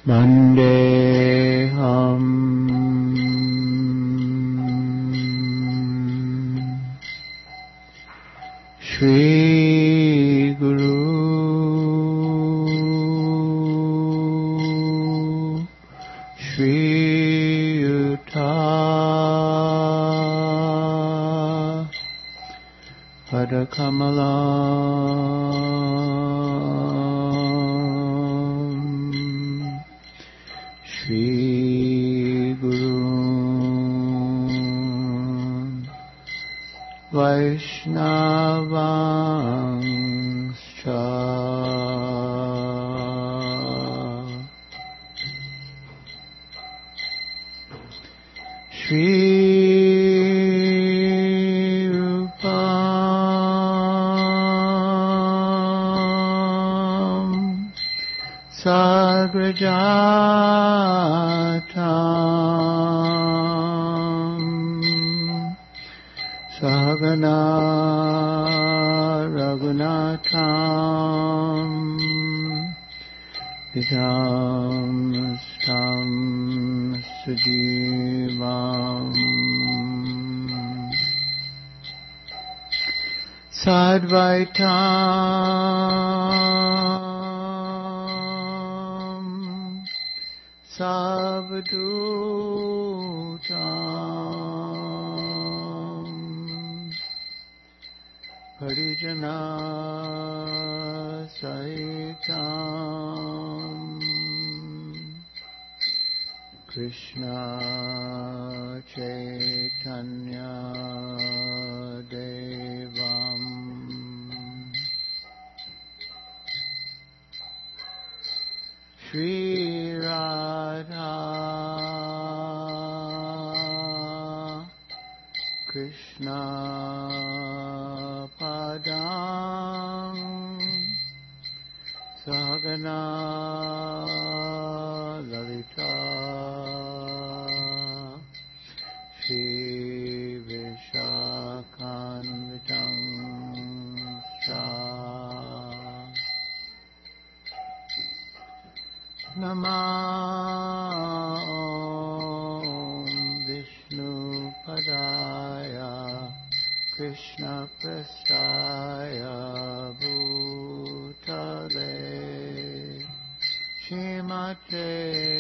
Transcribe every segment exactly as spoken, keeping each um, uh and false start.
Vandeham Shri Guru Shri Yuta Padakamalam Shri Guru Vaishnavanscha Shri Rupam Sagrajatam Sahagana Raghunatham Vidham Stam Sujivam Sadvaitam Savadhutam Harijana Sahitam Krishna Chaitanya Devam Shri Radha Krishna Padam Sahagana Lalita Shri Vishakhanvitam Sa Namah Vishnu Padaya Krishna Prastaya Bhutale Shrimate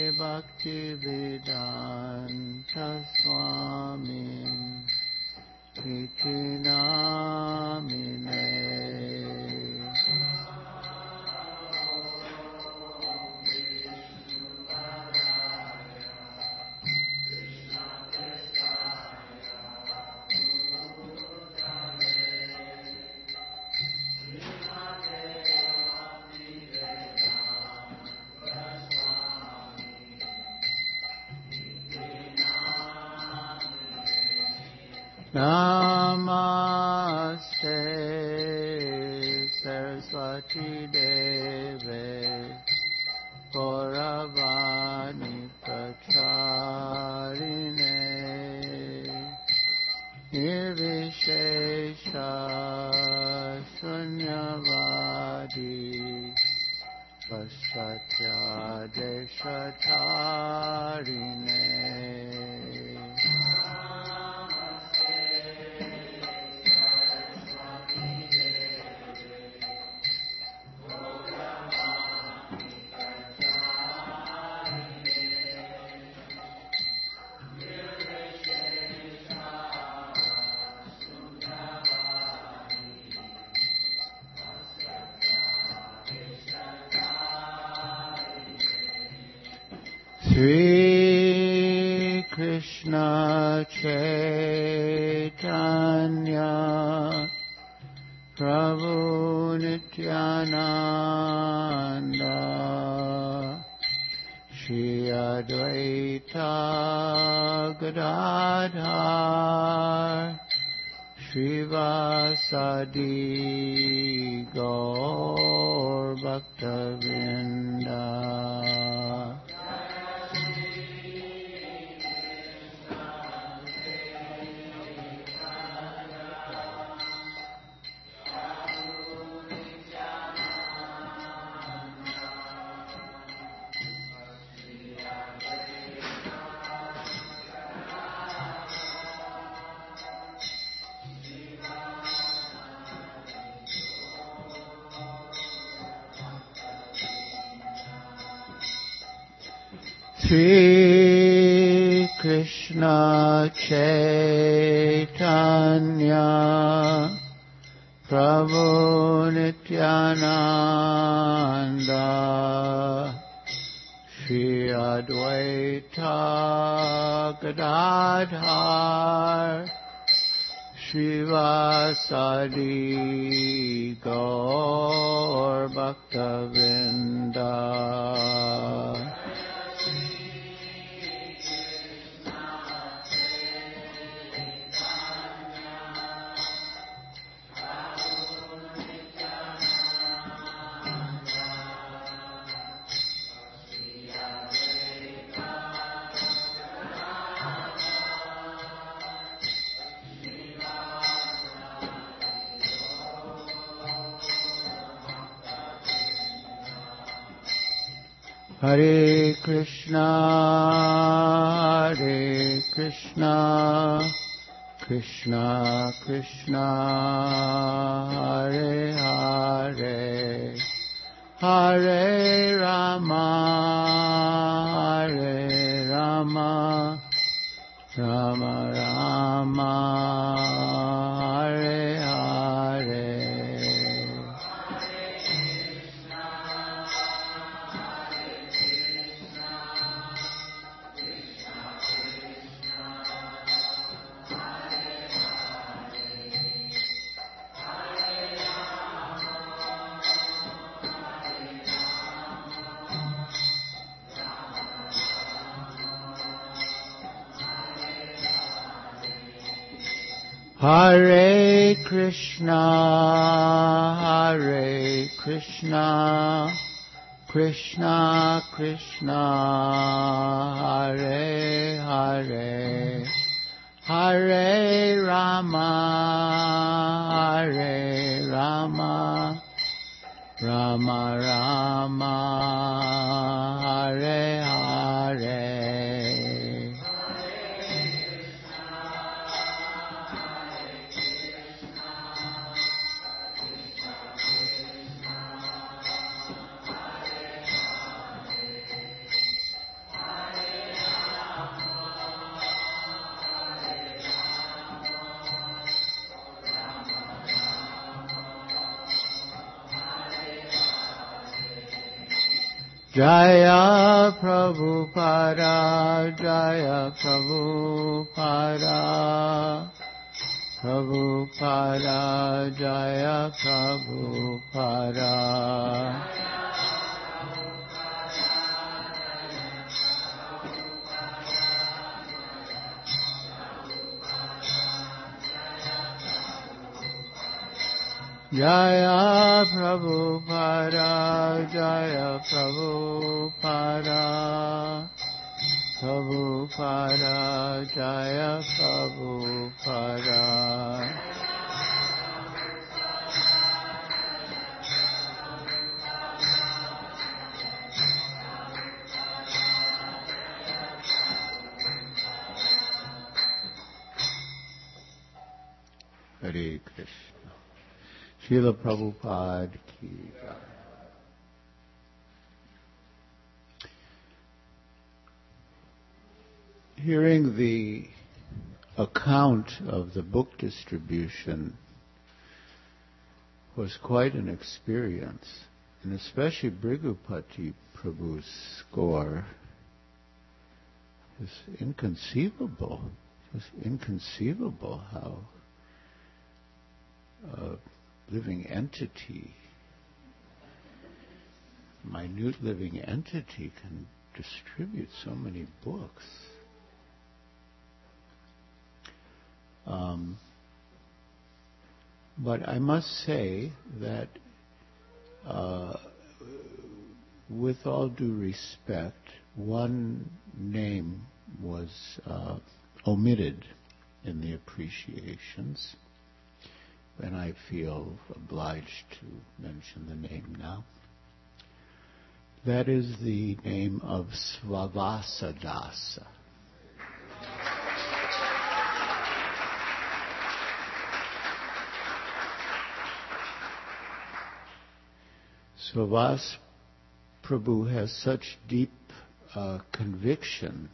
Bhaktivedanta Swamin Iti Namine Namaste Saraswati Deve Gauravani Pracharine Nirvishesha Sunyavadi Paschatya Deshatarine Sri Krishna Chaitanya Prabhu Nityananda Shri Advaita Gadadhar Srivasadi Gaur Bhaktavinda Shri Krishna Chaitanya Prabhu Nityananda Shri Advaita Gadadhar Srivasadi Gaur Bhaktavinda Hare Krishna, Hare Krishna, Krishna Krishna, Hare Hare, Hare Rama, Hare Rama, Rama Rama, Hare Hare. Hare Krishna, Hare Krishna, Krishna Krishna, Hare Hare, Hare Rama, Hare Rama, Rama Rama, Hare Hare. Jaya Prabhupada, Jaya Prabhupada, Prabhupada, Jaya Prabhupada. Jaya Prabhupada, Jaya Prabhupada, Prabhupada, Jaya Prabhupada. Hare Krishna. Srila Prabhupada ki jai. Hearing the account of the book distribution was quite an experience, and especially Bhrigupati Prabhu's score is inconceivable. It's inconceivable how a living entity, minute living entity, can distribute so many books. Um, but I must say that uh, with all due respect, one name was uh, omitted in the appreciations, and I feel obliged to mention the name now. That is the name of Svavasadasa. Svavas Prabhu has such deep uh, conviction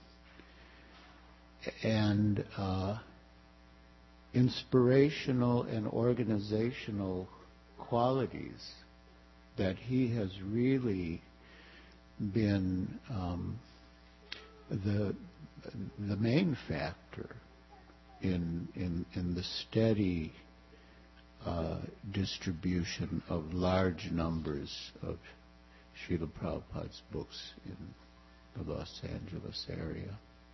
and uh, inspirational and organizational qualities that he has really been um, the the main factor in in in the steady uh, distribution of large numbers of Srila Prabhupada's books in the Los Angeles area.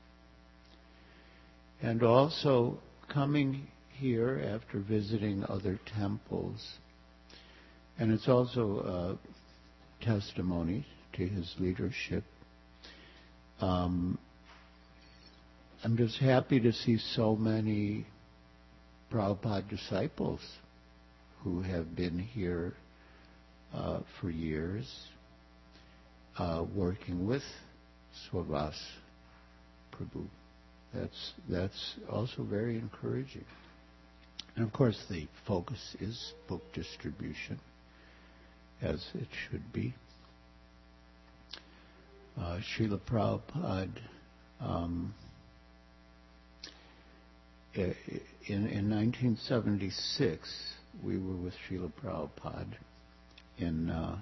And also coming here after visiting other temples, and it's also a testimony to his leadership. Um, I'm just happy to see so many Prabhupada disciples who have been here uh, for years, uh, working with Swavas Prabhu. That's that's also very encouraging. And of course, the focus is book distribution, as it should be. Uh, Srila Prabhupada, um, in, in nineteen seventy-six, we were with Srila Prabhupada in uh,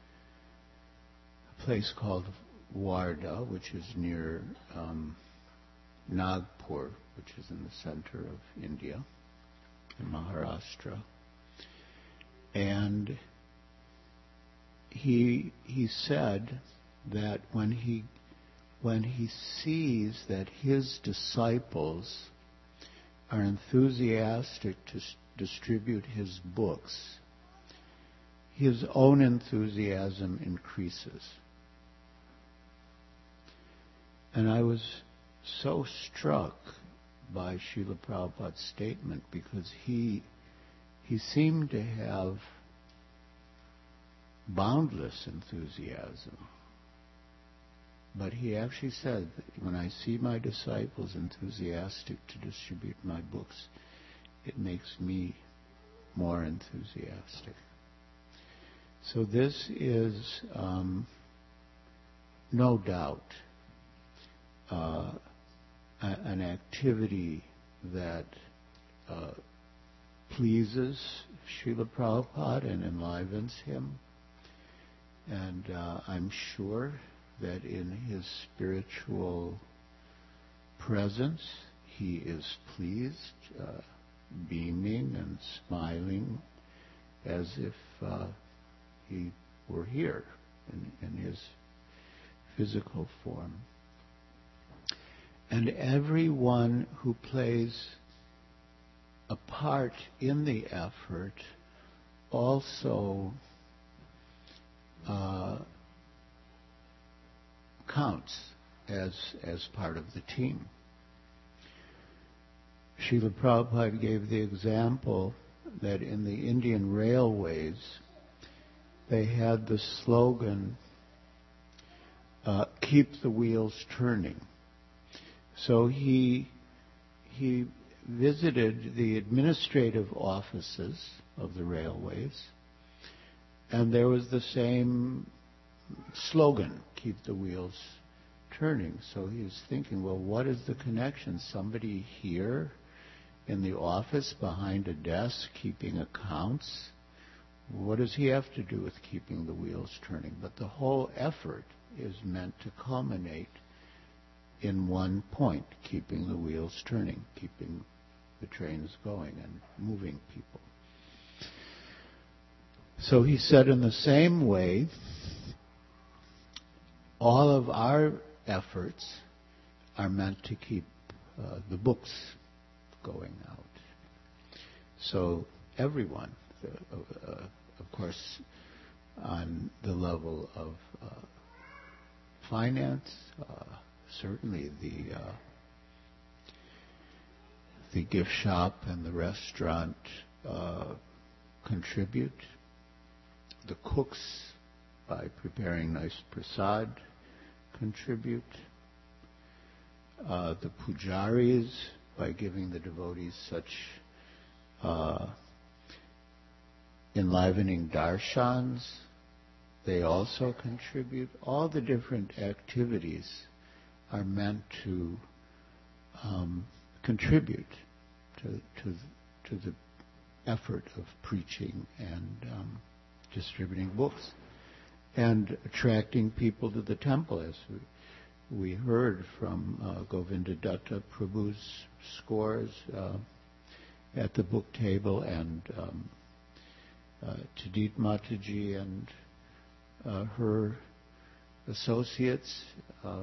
a place called Wardha, which is near um, Nagpur, which is in the center of India, in Maharashtra. And he he said that when he when he sees that his disciples are enthusiastic to s- distribute his books, his own enthusiasm increases. And I was so struck by Srila Prabhupada's statement because he he seemed to have boundless enthusiasm. But he actually said, when I see my disciples enthusiastic to distribute my books, it makes me more enthusiastic. So this is um, no doubt uh, a, an activity that uh, pleases Srila Prabhupada and enlivens him. And uh, I'm sure that in his spiritual presence, he is pleased, uh, beaming and smiling as if uh, he were here in, in his physical form. And everyone who plays a part in the effort also uh, counts as as part of the team. Srila Prabhupada gave the example that in the Indian railways they had the slogan, uh, keep the wheels turning. So he he visited the administrative offices of the railways, and there was the same slogan, keep the wheels turning. So he was thinking, well, what is the connection? Somebody here in the office behind a desk keeping accounts? What does he have to do with keeping the wheels turning? But the whole effort is meant to culminate in one point, keeping the wheels turning, keeping the trains going and moving people. So he said in the same way, all of our efforts are meant to keep uh, the books going out. So everyone, uh, uh, of course, on the level of uh, finance, uh, certainly the uh, the gift shop and the restaurant uh, contribute. The cooks, by preparing nice prasad, contribute. Uh, the pujaris, by giving the devotees such uh, enlivening darshans, they also contribute. All the different activities are meant to um, contribute to, to, to the effort of preaching and um, distributing books and attracting people to the temple, as we, we heard from uh, Govinda Datta Prabhu's scores uh, at the book table, and um, uh, Tadit Mataji and uh, her associates. Uh,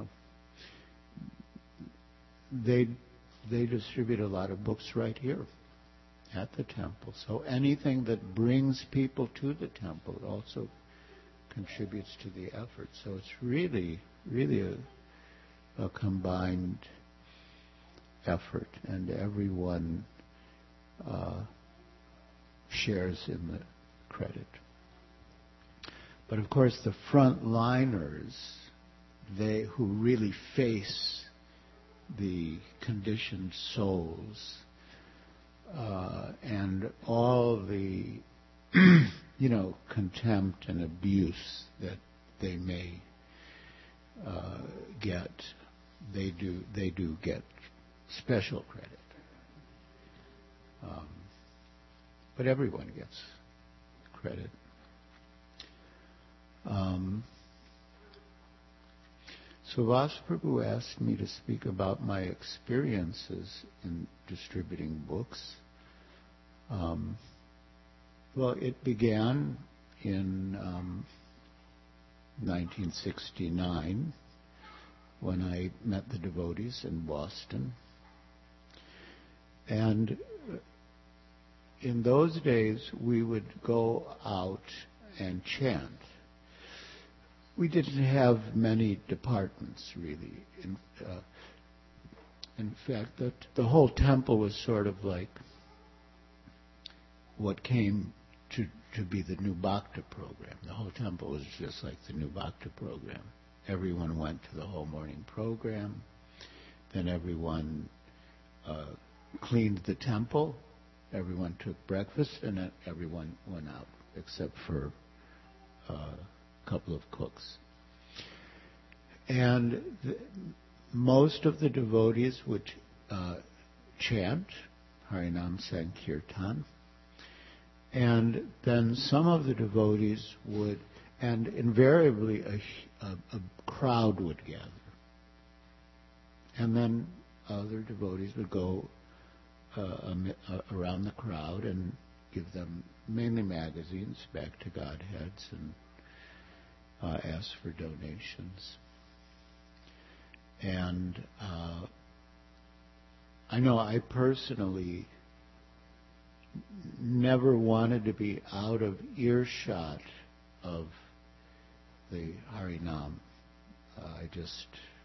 they they distribute a lot of books right here at the temple. So anything that brings people to the temple also contributes to the effort. So it's really, really a, a combined effort, and everyone uh, shares in the credit. But of course, the frontliners, they who really face the conditioned souls uh, and all the you know, contempt and abuse that they may uh, get, they do they do get special credit. Um, but everyone gets credit. Um, so Vasaprabhu asked me to speak about my experiences in distributing books. Um, Well, it began in um, nineteen sixty-nine when I met the devotees in Boston. And in those days, we would go out and chant. We didn't have many departments, really. In, uh, in fact, the, the whole temple was sort of like what came to, to be the New Bhakta program. The whole temple was just like the New Bhakta program. Everyone went to the whole morning program. Then everyone uh, cleaned the temple. Everyone took breakfast, and then everyone went out, except for uh, a couple of cooks. And the, most of the devotees would uh, chant Harinam Sankirtan. And then some of the devotees would, and invariably a, a, a crowd would gather. And then other devotees would go uh, um, uh, around the crowd and give them mainly magazines, back to Godheads, and uh, ask for donations. And uh, I know I personally never wanted to be out of earshot of the Harinam. Uh, I just,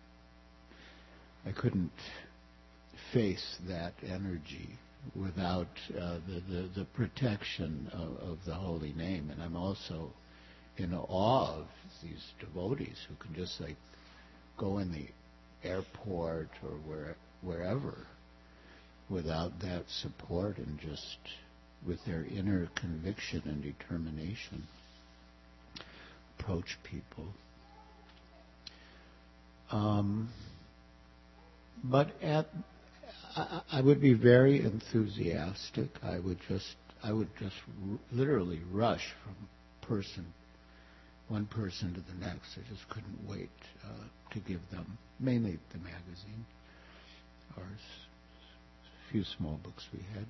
I couldn't face that energy without uh, the, the, the protection of, of the holy name. And I'm also in awe of these devotees who can just like go in the airport or where, wherever without that support and just with their inner conviction and determination approach people. Um, but at, I, I would be very enthusiastic. I would just, I would just r- literally rush from person, one person to the next. I just couldn't wait uh, to give them, mainly the magazine, or a few small books we had.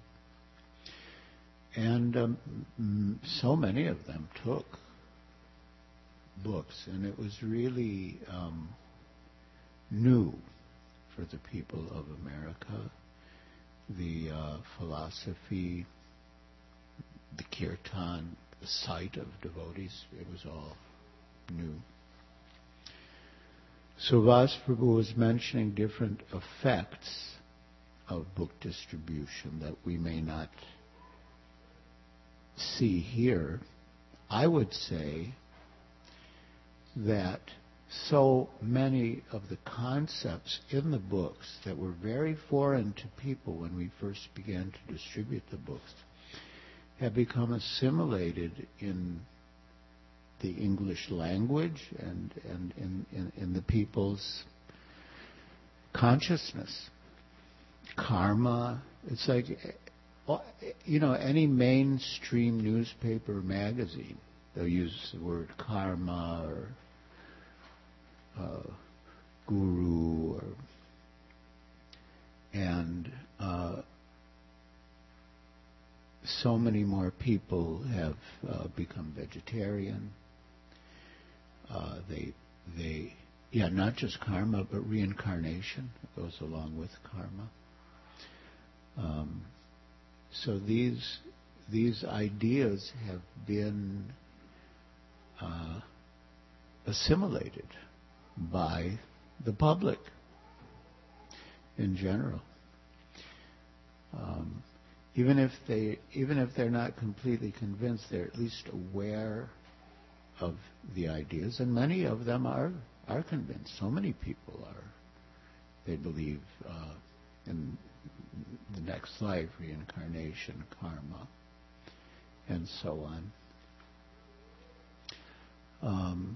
And um, m- so many of them took books, and it was really um, new for the people of America. The uh, philosophy, the kirtan, the sight of devotees, it was all new. So Vasaprabhu was mentioning different effects of book distribution that we may not see here. I would say that so many of the concepts in the books that were very foreign to people when we first began to distribute the books have become assimilated in the English language and, and in, in, in the people's consciousness. Karma, it's like, you know, any mainstream newspaper or magazine, they'll use the word karma or uh, guru, or, and uh, so many more people have uh, become vegetarian. Uh, they, they, yeah, not just karma, but reincarnation goes along with karma. Um, so these these ideas have been uh, assimilated by the public in general. Um, even if they even if they're not completely convinced, they're at least aware of the ideas, and many of them are are convinced. So many people are. They believe uh, in the next life, reincarnation, karma, and so on. Um,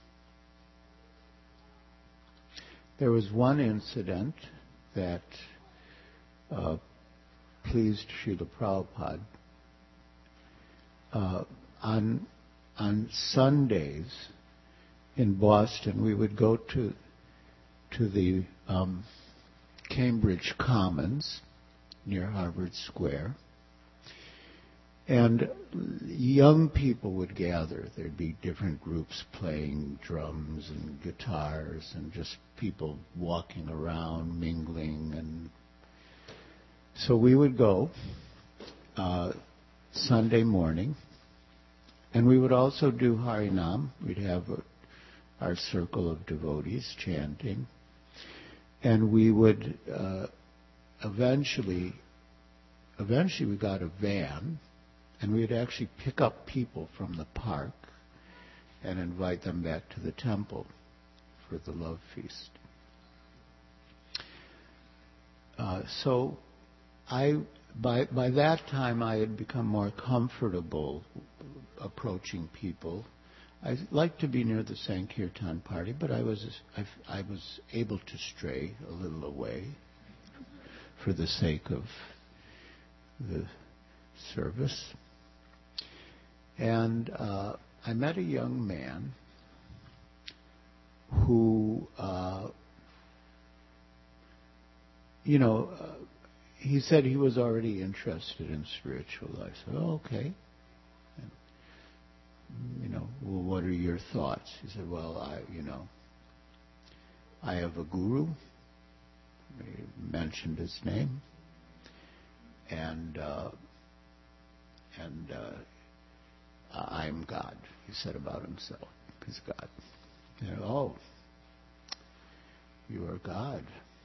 there was one incident that uh, pleased Srila Prabhupada. Uh, on on Sundays in Boston, we would go to to the um, Cambridge Commons near Harvard Square, and young people would gather. There'd be different groups playing drums and guitars, and just people walking around, mingling. And so we would go uh, Sunday morning, and we would also do Harinam. We'd have a, our circle of devotees chanting. And we would uh, eventually, eventually we got a van, and we would actually pick up people from the park and invite them back to the temple for the love feast. Uh, so, I by by that time I had become more comfortable approaching people. I liked to be near the Sankirtan party, but I was I, I was able to stray a little away for the sake of the service. And uh, I met a young man who, uh, you know, uh, he said he was already interested in spiritual life. I said, oh, okay. You know, well, what are your thoughts? He said, well, I, you know, I have a guru. He mentioned his name. And, uh, and, uh, I'm God, he said about himself. He's God. You know, oh, you are God.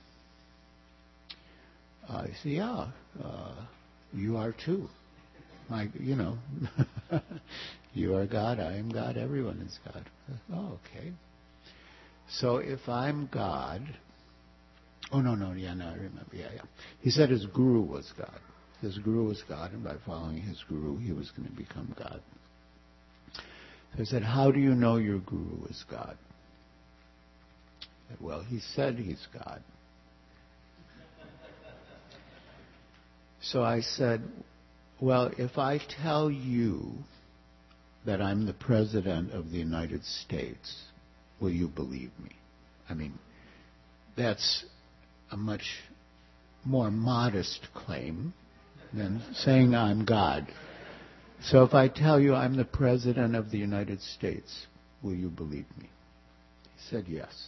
I said, yeah, uh, you are too. My, you know, you are God, I am God, everyone is God. Oh, okay. So if I'm God, oh no, no, yeah, no, I remember, yeah, yeah. He said his guru was God. His guru was God, and by following his guru, he was going to become God. So I said, how do you know your guru is God? I said, well, he said he's God. So I said, well, if I tell you that I'm the President of the United States, will you believe me? I mean, that's a much more modest claim than saying I'm God. So if I tell you I'm the President of the United States, will you believe me? He said yes.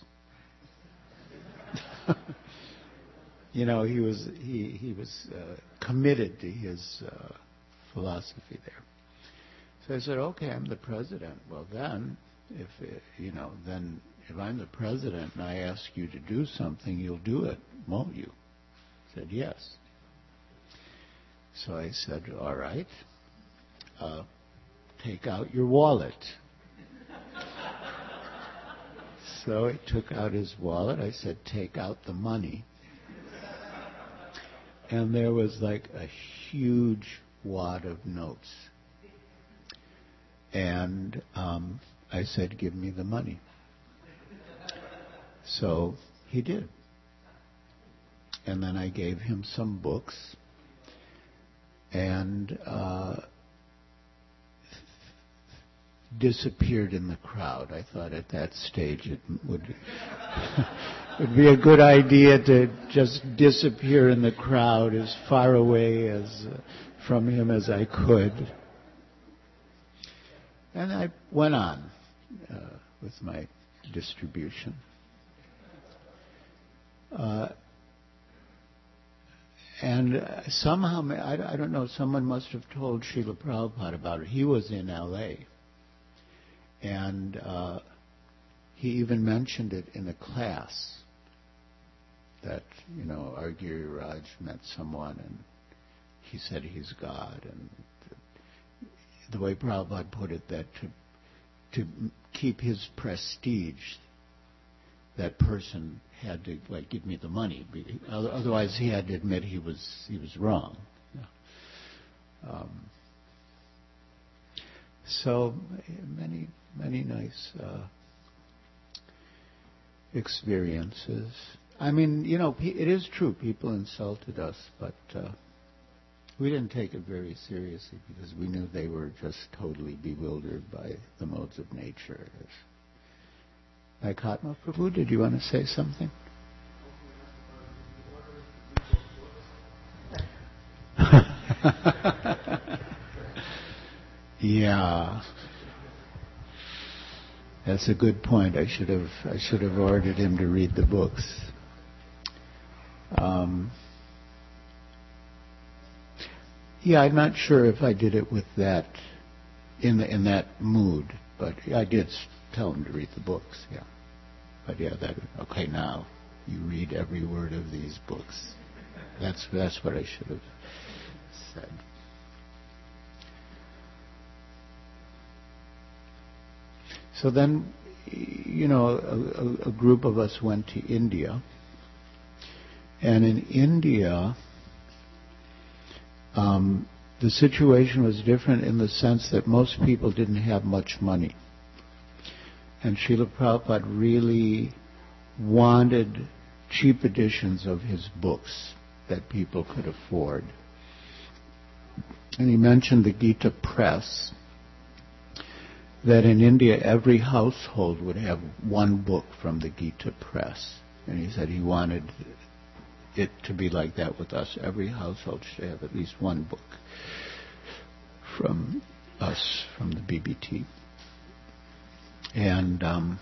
You know, he was he he was uh, committed to his uh, philosophy there. So I said, okay, I'm the president. Well, then, if uh, you know, then if I'm the president and I ask you to do something, you'll do it, won't you? He said yes. So I said, all right, uh, take out your wallet. So he took out his wallet. I said, take out the money. And there was like a huge wad of notes. And um, I said, give me the money. So he did. And then I gave him some books, and uh, disappeared in the crowd. I thought at that stage it would would be a good idea to just disappear in the crowd as far away as uh, from him as I could. And I went on uh, with my distribution. Uh, and somehow, I, I don't know, someone must have told Srila Prabhupada about it. He was in L A And uh, he even mentioned it in a class that, you know, R. Giriraj met someone and he said he's God. And the, the way Prabhupada put it, that to, to keep his prestige, that person had to, like, give me the money. Otherwise, he had to admit he was he was wrong. Yeah. Um, so many many nice uh, experiences. I mean, you know, it is true. People insulted us, but uh, we didn't take it very seriously because we knew they were just totally bewildered by the modes of nature. Aikatma Prabhu, did you want to say something? Yeah, that's a good point. I should have I should have ordered him to read the books. Um, yeah, I'm not sure if I did it with that in the, in that mood, but I did tell him to read the books. Yeah, but yeah, that okay. Now you read every word of these books. That's that's what I should have said. So then, you know, a, a group of us went to India. And in India, um, the situation was different in the sense that most people didn't have much money. And Srila Prabhupada really wanted cheap editions of his books that people could afford. And he mentioned the Gita Press, that in India every household would have one book from the Gita Press. And he said he wanted it to be like that with us. Every household should have at least one book from us, from the B B T. And um,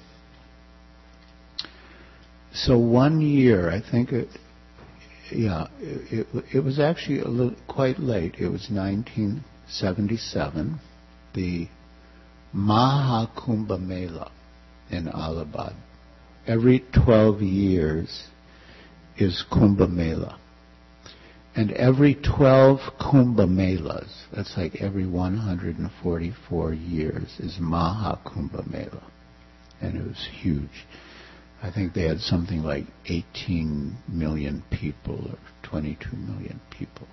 so one year, I think it, yeah, it, it, it was actually a little, quite late. It was nineteen seventy-seven. The Mahakumbha Mela in Allahabad. Every twelve years is Kumbha Mela. And every twelve Kumbha Melas, that's like every one hundred forty-four years, is Mahakumbha Mela. And it was huge. I think they had something like eighteen million people or twenty-two million people.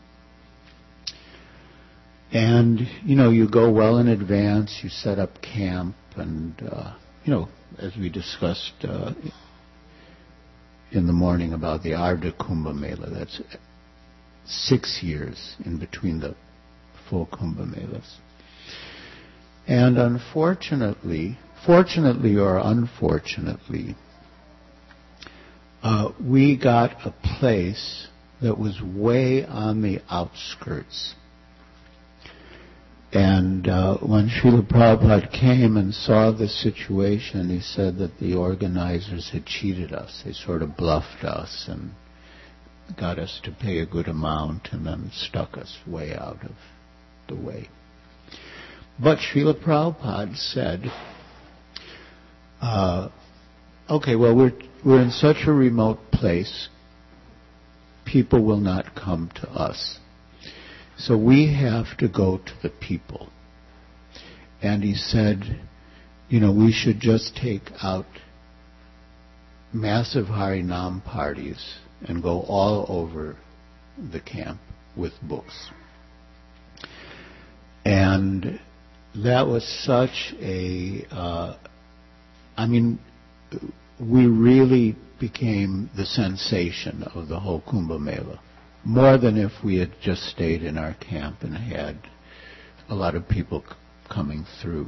And, you know, you go well in advance, you set up camp, and, uh, you know, as we discussed uh, in the morning about the Ardha Kumbha Mela, that's six years in between the full Kumbha Melas. And unfortunately, fortunately or unfortunately, uh, we got a place that was way on the outskirts. And uh, when Srila Prabhupada came and saw the situation, he said that the organizers had cheated us. They sort of bluffed us and got us to pay a good amount and then stuck us way out of the way. But Srila Prabhupada said, uh, okay, well, we're, we're in such a remote place, people will not come to us. So we have to go to the people. And he said, you know, we should just take out massive Harinam parties and go all over the camp with books. And that was such a, uh, I mean, we really became the sensation of the whole Kumbh Mela, more than if we had just stayed in our camp and had a lot of people c- coming through.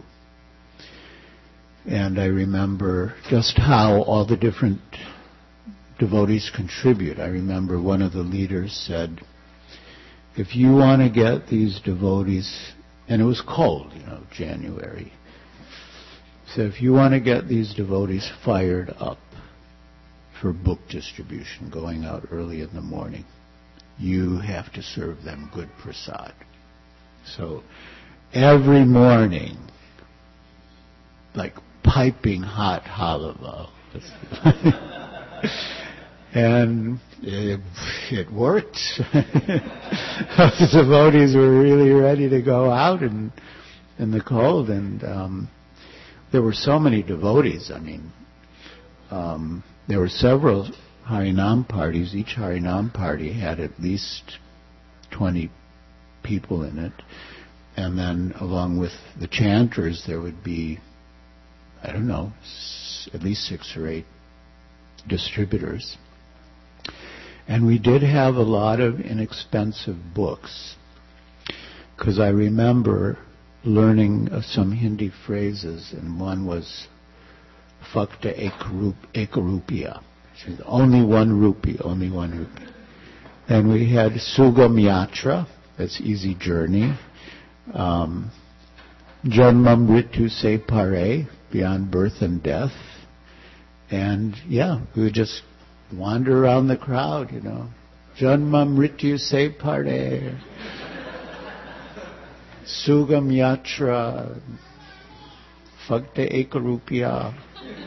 And I remember just how all the different devotees contribute. I remember one of the leaders said, if you want to get these devotees, and it was cold, you know, January, so if you want to get these devotees fired up for book distribution, going out early in the morning, you have to serve them good prasad. So every morning, like piping hot halava. And it, it worked. The devotees were really ready to go out in, in the cold, and um, there were so many devotees. I mean, um, there were several Harinam parties. Each Harinam party had at least twenty people in it. And then along with the chanters, there would be, I don't know, s- at least six or eight distributors. And we did have a lot of inexpensive books, because I remember learning uh, some Hindi phrases, and one was Fakta ek rup- ek rupiya. Only one rupee, only one rupee. And we had Sugam Yatra, that's easy journey. Um, Janmam Ritu Se Pare, beyond birth and death. And yeah, we would just wander around the crowd, you know. Janmam Ritu Se Pare, Sugam Yatra, Fakta Eka Rupiya.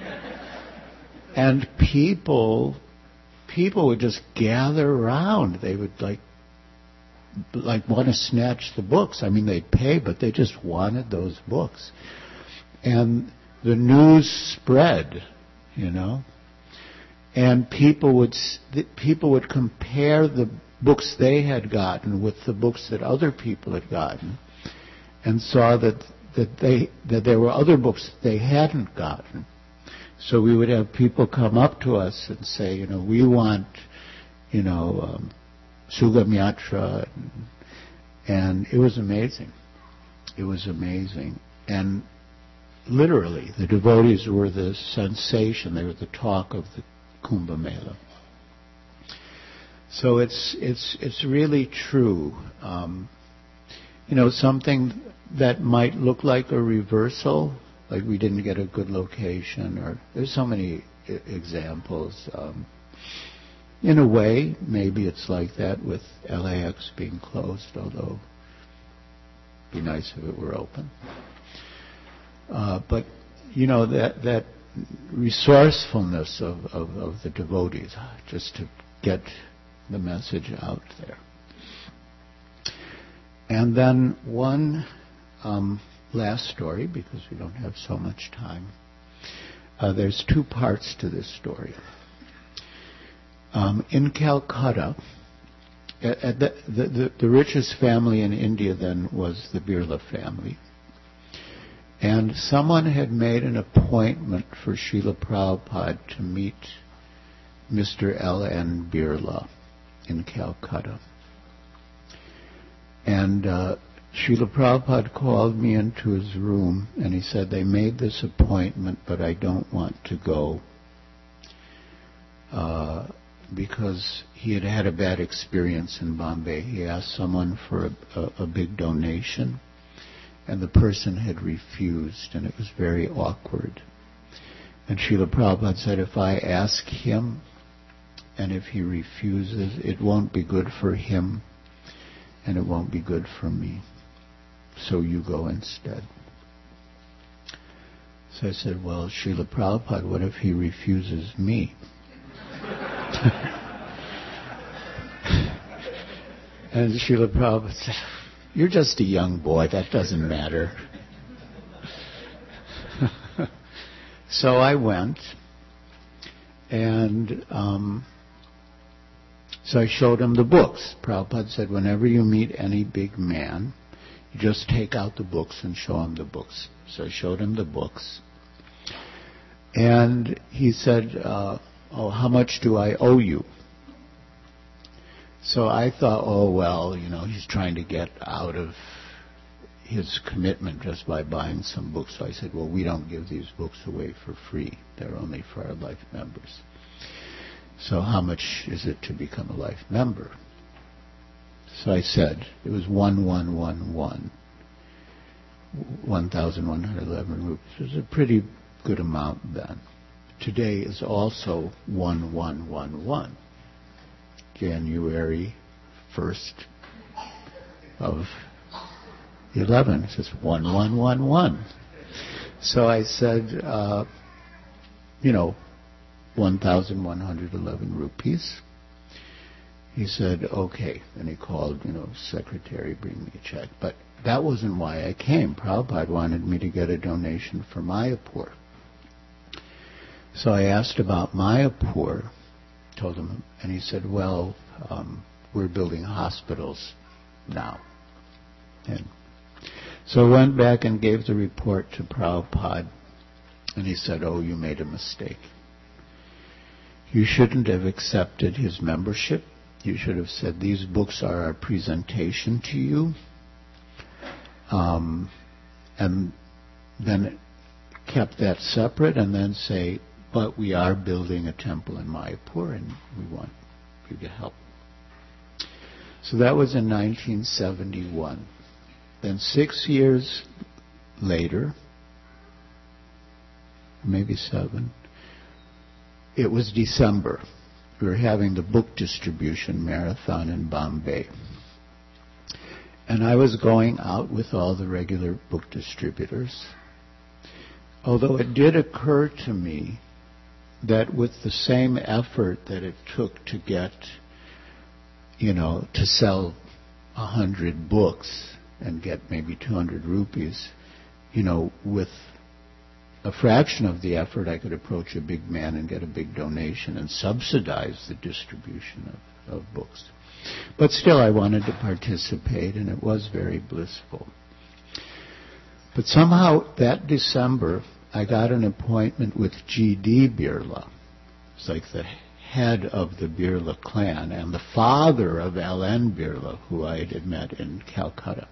And people, people would just gather around. They would like, like want to snatch the books. I mean, they'd pay, but they just wanted those books. And the news spread, you know. And people would people would compare the books they had gotten with the books that other people had gotten, and saw that that they that there were other books that they hadn't gotten. So we would have people come up to us and say, you know, we want, you know, um, Sugam Yatra, and, and it was amazing. It was amazing, and literally, the devotees were the sensation. They were the talk of the Kumbh Mela. So it's it's it's really true. Um, you know, something that might look like a reversal, like we didn't get a good location, or there's so many I- examples. Um, in a way, maybe it's like that with L A X being closed, although it'd be nice if it were open. Uh, but you know, that that resourcefulness of, of, of the devotees, just to get the message out there. And then one um, last story, because we don't have so much time. Uh, there's two parts to this story. Um, in Calcutta, at, at the, the, the, the richest family in India then was the Birla family. And someone had made an appointment for Srila Prabhupada to meet Mister L N Birla in Calcutta. And uh, Srila Prabhupada called me into his room, and he said, they made this appointment, but I don't want to go, uh, because he had had a bad experience in Bombay. He asked someone for a, a, a big donation, and the person had refused, and it was very awkward. And Srila Prabhupada said, if I ask him, and if he refuses, it won't be good for him, and it won't be good for me. So you go instead. So I said, well, Srila Prabhupada, what if he refuses me? And Srila Prabhupada said, you're just a young boy, that doesn't matter. So I went, and um, so I showed him the books. Prabhupada said, whenever you meet any big man, just take out the books and show him the books. So I showed him the books. And he said, uh, oh, how much do I owe you? So I thought, oh, well, you know, he's trying to get out of his commitment just by buying some books. So I said, well, we don't give these books away for free. They're only for our life members. So how much is it to become a life member? So I said, it was one one one one, one thousand one hundred eleven rupees. It was a pretty good amount then. Today is also one one one one, January first of eleven. It says one one one one. So I said, uh, you know, one thousand one hundred eleven rupees. He said, okay. And he called, you know, secretary, bring me a check. But that wasn't why I came. Prabhupada wanted me to get a donation for Mayapur. So I asked about Mayapur, told him, and he said, well, um, we're building hospitals now. And so I went back and gave the report to Prabhupada, and he said, oh, you made a mistake. You shouldn't have accepted his membership. You should have said, these books are our presentation to you. Um, and then kept that separate, and then say, but we are building a temple in Mayapur, and we want you to help. So that was in nineteen seventy-one. Then six years later, maybe seven, it was December. We were having the book distribution marathon in Bombay. And I was going out with all the regular book distributors. Although it did occur to me that with the same effort that it took to get, you know, to sell a hundred books and get maybe two hundred rupees, you know, with a fraction of the effort, I could approach a big man and get a big donation and subsidize the distribution of, of books. But still, I wanted to participate, and it was very blissful. But somehow, that December, I got an appointment with G D Birla. It's like the head of the Birla clan and the father of L N Birla, who I had met in Calcutta.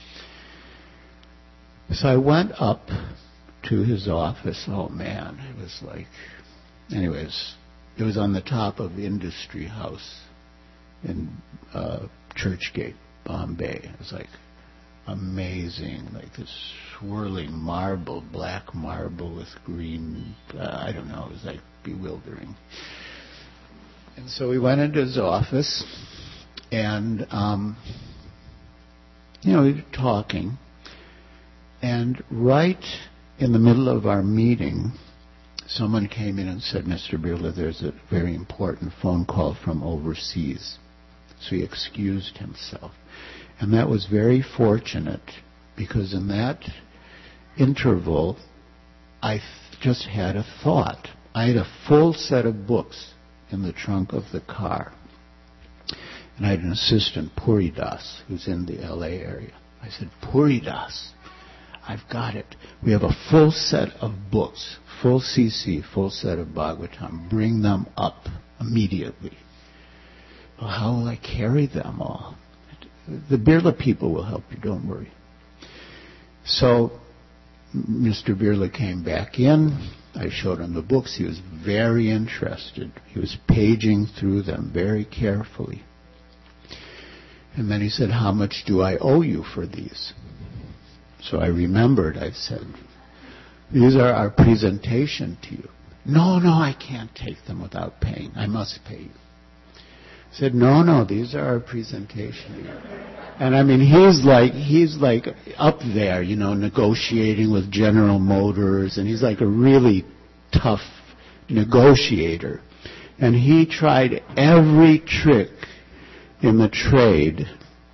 So I went up to his office. Oh man, it was like, anyways, it was on the top of Industry House in uh, Churchgate, Bombay. It was like amazing, like this swirling marble, black marble with green, uh, I don't know, it was like bewildering. And so we went into his office, and, um, you know, we were talking, and right in the middle of our meeting, someone came in and said, Mister Birla, there's a very important phone call from overseas. So he excused himself. And that was very fortunate, because in that interval, I th- just had a thought. I had a full set of books in the trunk of the car. And I had an assistant, Puri Das, who's in the L A area. I said, Puri Das, I've got it. We have a full set of books, full C C, full set of Bhagavatam. Bring them up immediately. Well, how will I carry them all? The Birla people will help you, don't worry. So Mister Birla came back in. I showed him the books. He was very interested. He was paging through them very carefully. And then he said, how much do I owe you for these? So I remembered, I said, these are our presentation to you. No, no, I can't take them without paying. I must pay you. I said, no, no, these are our presentation. And I mean, he's like, he's like up there, you know, negotiating with General Motors, and he's like a really tough negotiator. And he tried every trick in the trade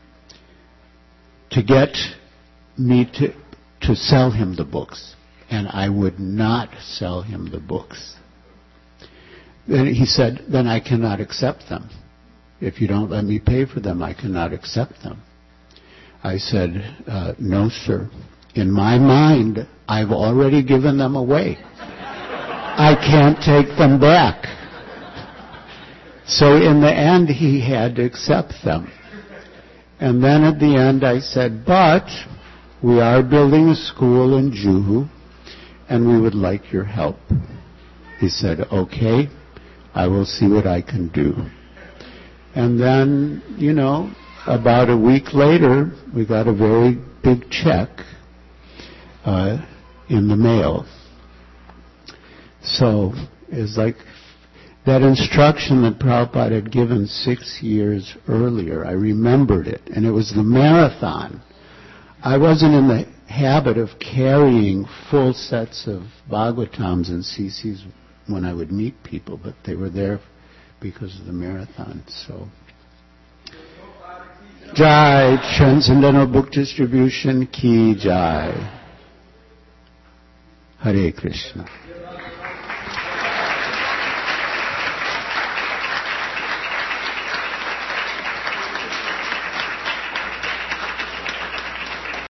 to get me to to sell him the books, and I would not sell him the books. Then he said, then I cannot accept them. If you don't let me pay for them, I cannot accept them. I said, uh, no, sir. In my mind, I've already given them away. I can't take them back. So in the end, he had to accept them. And then at the end, I said, but we are building a school in Juhu, and we would like your help. He said, okay, I will see what I can do. And then, you know, about a week later, we got a very big check uh, in the mail. So it's like that instruction that Prabhupada had given six years earlier. I remembered it, and it was the marathon. I wasn't in the habit of carrying full sets of Bhagavatams and C Cs when I would meet people, but they were there because of the marathon. So, Jai, Transcendental Book Distribution Ki Jai. Hare Krishna.